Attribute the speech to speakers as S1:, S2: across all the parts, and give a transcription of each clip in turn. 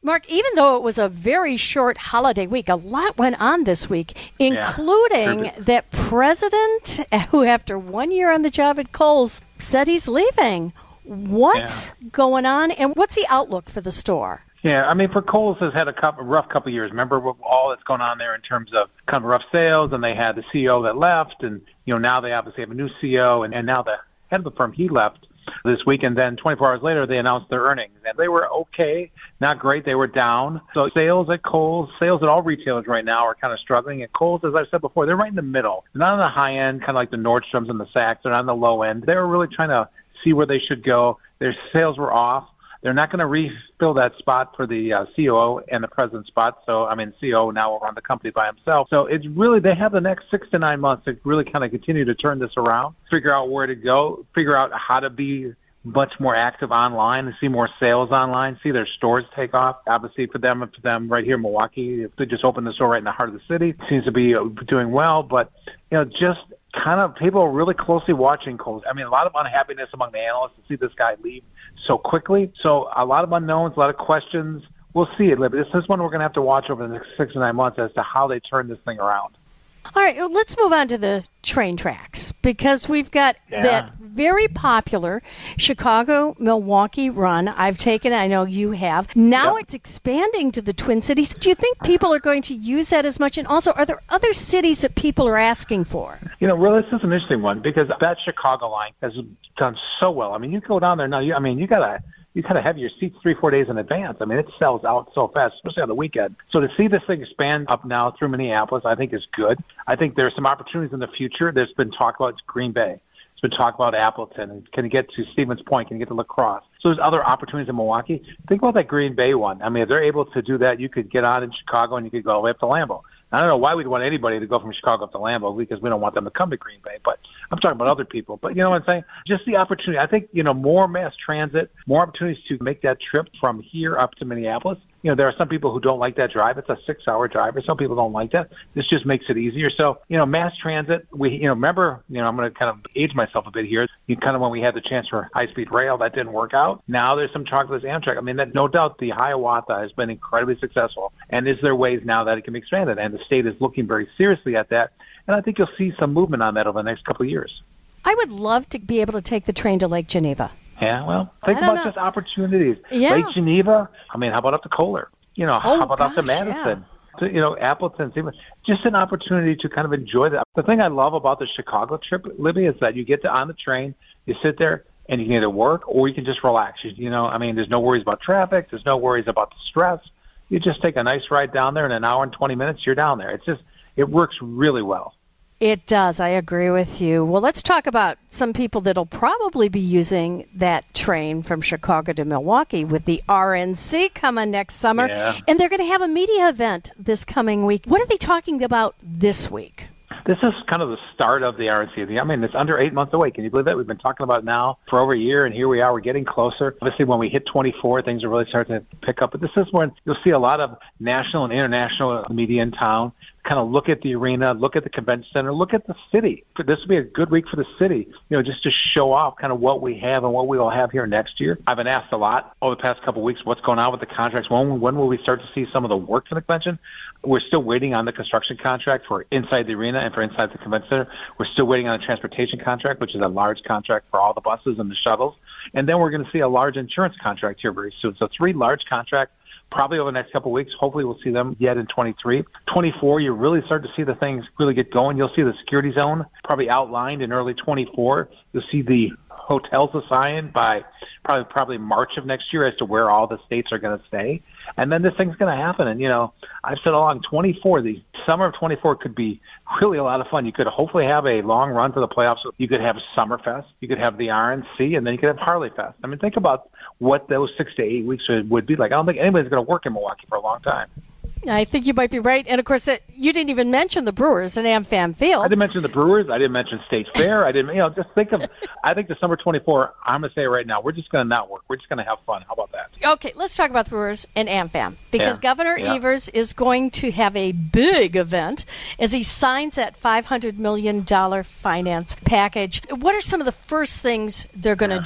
S1: Mark, even though it was a very short holiday week, a lot went on this week, including that president, who after 1 year on the job at Kohl's, said he's leaving. What's going on, and what's the outlook for the store?
S2: Yeah, I mean, for Kohl's has had a rough couple of years. Remember all that's going on there in terms of kind of rough sales, and they had the CEO that left, and now they obviously have a new CEO, and now the head of the firm, he left this week, and then 24 hours later, they announced their earnings. And they were okay, not great. They were down. So sales at Kohl's, sales at all retailers right now are kind of struggling. At Kohl's, as I said before, they're right in the middle. They're not on the high end, kind of like the Nordstroms and the Saks. They're not on the low end. They were really trying to see where they should go. Their sales were off. They're not going to refill that spot for the COO and the president spot. So, I mean, CEO now will run the company by himself. So it's really, they have the next 6 to 9 months to really kind of continue to turn this around, figure out where to go, figure out how to be much more active online and see more sales online, see their stores take off. Obviously, for them right here in Milwaukee, if they just opened the store right in the heart of the city, it seems to be doing well. But, just kind of people are really closely watching Kohl's. I mean, a lot of unhappiness among the analysts to see this guy leave so quickly. So a lot of unknowns, a lot of questions. We'll see it, Libby. This is one we're going to have to watch over the next 6 to 9 months as to how they turn this thing around.
S1: All right, let's move on to the train tracks, because we've got that very popular Chicago-Milwaukee run. I've taken it. I know you have. Now it's expanding to the Twin Cities. Do you think people are going to use that as much? And also, are there other cities that people are asking for?
S2: Really, this is an interesting one, because that Chicago line has done so well. I mean, you go down there now, you got to have your seats 3-4 days in advance. I mean, it sells out so fast, especially on the weekend. So to see this thing expand up now through Minneapolis, I think is good. I think there's some opportunities in the future. There's been talk about Green Bay. There's been talk about Appleton. Can you get to Stevens Point? Can you get to La Crosse? So there's other opportunities in Milwaukee. Think about that Green Bay one. I mean, if they're able to do that, you could get on in Chicago and you could go all the way up to Lambeau. I don't know why we'd want anybody to go from Chicago up to Lambeau, because we don't want them to come to Green Bay. But I'm talking about other people. But you know what I'm saying? Just the opportunity. I think, more mass transit, more opportunities to make that trip from here up to Minneapolis. There are some people who don't like that drive. It's a 6-hour drive. Some people don't like that. This just makes it easier. So, mass transit, remember, I'm going to kind of age myself a bit here. When we had the chance for high-speed rail, that didn't work out. Now there's some talk of this Amtrak. I mean, no doubt the Hiawatha has been incredibly successful. And is there ways now that it can be expanded? And the state is looking very seriously at that. And I think you'll see some movement on that over the next couple of years.
S1: I would love to be able to take the train to Lake Geneva.
S2: Yeah, well, think about just opportunities.
S1: Yeah.
S2: Lake Geneva, I mean, how about up to Kohler? How about up to Madison?
S1: Yeah.
S2: Appleton, just an opportunity to kind of enjoy that. The thing I love about the Chicago trip, Libby, is that you get on the train, you sit there, and you can either work or you can just relax. There's no worries about traffic. There's no worries about the stress. You just take a nice ride down there, in an hour and 20 minutes, you're down there. It works really well.
S1: It does. I agree with you. Well, let's talk about some people that'll probably be using that train from Chicago to Milwaukee with the RNC coming next summer.
S2: Yeah.
S1: And they're going to have a media event this coming week. What are they talking about this week?
S2: This is kind of the start of the RNC. I mean, it's under 8 months away. Can you believe that? We've been talking about it now for over a year, and here we are. We're getting closer. Obviously, when we hit 24, things are really starting to pick up. But this is when you'll see a lot of national and international media in town kind of look at the arena, look at the convention center, look at the city. This will be a good week for the city, just to show off kind of what we have and what we will have here next year. I've been asked a lot over the past couple of weeks, what's going on with the contracts? When will we start to see some of the work for the convention? We're still waiting on the construction contract for inside the arena and for inside the convention center. We're still waiting on a transportation contract, which is a large contract for all the buses and the shuttles. And then we're going to see a large insurance contract here very soon. So 3 large contracts. Probably over the next couple of weeks. Hopefully we'll see them yet in 23. 24, you really start to see the things really get going. You'll see the security zone probably outlined in early 24. You'll see the hotels assigned by probably March of next year as to where all the states are going to stay. And then this thing's going to happen. And, I've said along 24, the summer of 24 could be really a lot of fun. You could hopefully have a long run for the playoffs. You could have Summerfest. You could have the RNC, and then you could have Harley Fest. I mean, think about what those 6 to 8 weeks would be like. I don't think anybody's going to work in Milwaukee for a long time.
S1: I think you might be right. And, of course, you didn't even mention the Brewers in AmFam Field.
S2: I didn't mention the Brewers. I didn't mention State Fair. I didn't, just think of, I think December 24, I'm going to say right now, we're just going to not work. We're just going to have fun. How about that?
S1: Okay, let's talk about the Brewers and AmFam. Because Governor Evers is going to have a big event as he signs that $500 million finance package. What are some of the first things they're going to do?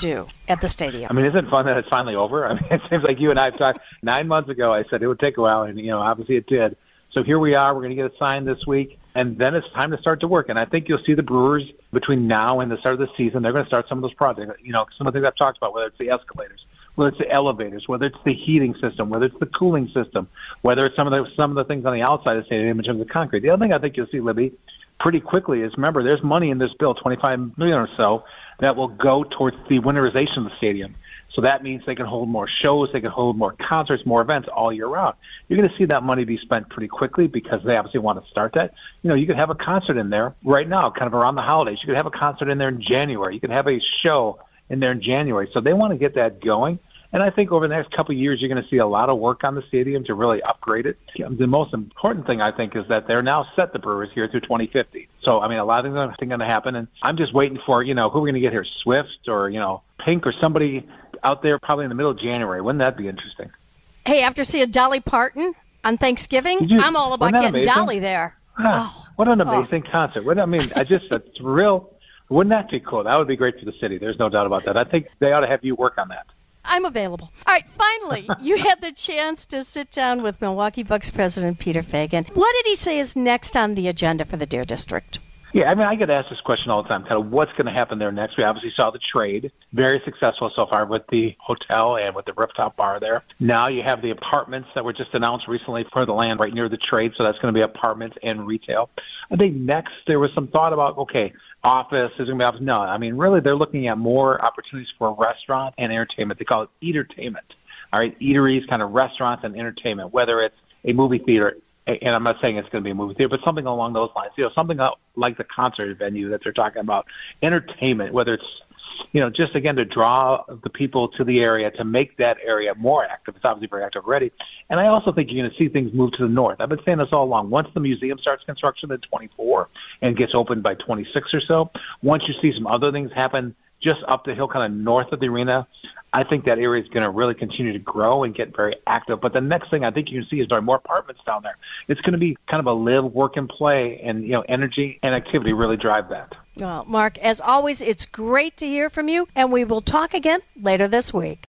S1: at the stadium.
S2: I mean, isn't it fun that it's finally over? I mean, it seems like you and I have talked 9 months ago. I said it would take a while, and, obviously it did. So here we are. We're going to get it signed this week, and then it's time to start to work. And I think you'll see the Brewers between now and the start of the season. They're going to start some of those projects. Some of the things I've talked about, whether it's the escalators, whether it's the elevators, whether it's the heating system, whether it's the cooling system, whether it's some of the things on the outside of the stadium in terms of concrete. The other thing I think you'll see, Libby, pretty quickly is, remember, there's money in this bill, $25 million or so, that will go towards the winterization of the stadium. So that means they can hold more shows, they can hold more concerts, more events all year round. You're going to see that money be spent pretty quickly because they obviously want to start that. You could have a concert in there right now, kind of around the holidays. You could have a concert in there in January. You could have a show in there in January. So they want to get that going. And I think over the next couple of years, you're going to see a lot of work on the stadium to really upgrade it. The most important thing, I think, is that they're now set, the Brewers, here through 2050. So, I mean, a lot of things are going to happen. And I'm just waiting for, who we're going to get here, Swift or, Pink or somebody out there probably in the middle of January. Wouldn't that be interesting?
S1: Hey, after seeing Dolly Parton on Thanksgiving, I'm all about getting amazing? Dolly there.
S2: What an amazing concert. It's real. Wouldn't that be cool? That would be great for the city. There's no doubt about that. I think they ought to have you work on that.
S1: I'm available. All right, finally, you had the chance to sit down with Milwaukee Bucks president Peter Feigin. What did he say is next on the agenda for the Deer District?
S2: Yeah, I mean, I get asked this question all the time, kind of what's going to happen there next. We obviously saw the trade, very successful so far with the hotel and with the rooftop bar there. Now you have the apartments that were just announced recently for the land right near the trade, so that's going to be apartments and retail. I think next there was some thought about, office, is going to be office. No, I mean, really they're looking at more opportunities for restaurant and entertainment. They call it eatertainment. All right, eateries, kind of restaurants and entertainment, whether it's a movie theater, and I'm not saying it's going to be a movie theater, but something along those lines. Something like the concert venue that they're talking about. Entertainment, whether it's, just again to draw the people to the area, to make that area more active. It's obviously very active already. And I also think you're going to see things move to the north. I've been saying this all along. Once the museum starts construction in 24 and gets opened by 26 or so, once you see some other things happen just up the hill, kind of north of the arena, I think that area is going to really continue to grow and get very active. But the next thing I think you can see is there are more apartments down there. It's going to be kind of a live, work, and play, and energy and activity really drive that.
S1: Well, Mark, as always, it's great to hear from you, and we will talk again later this week.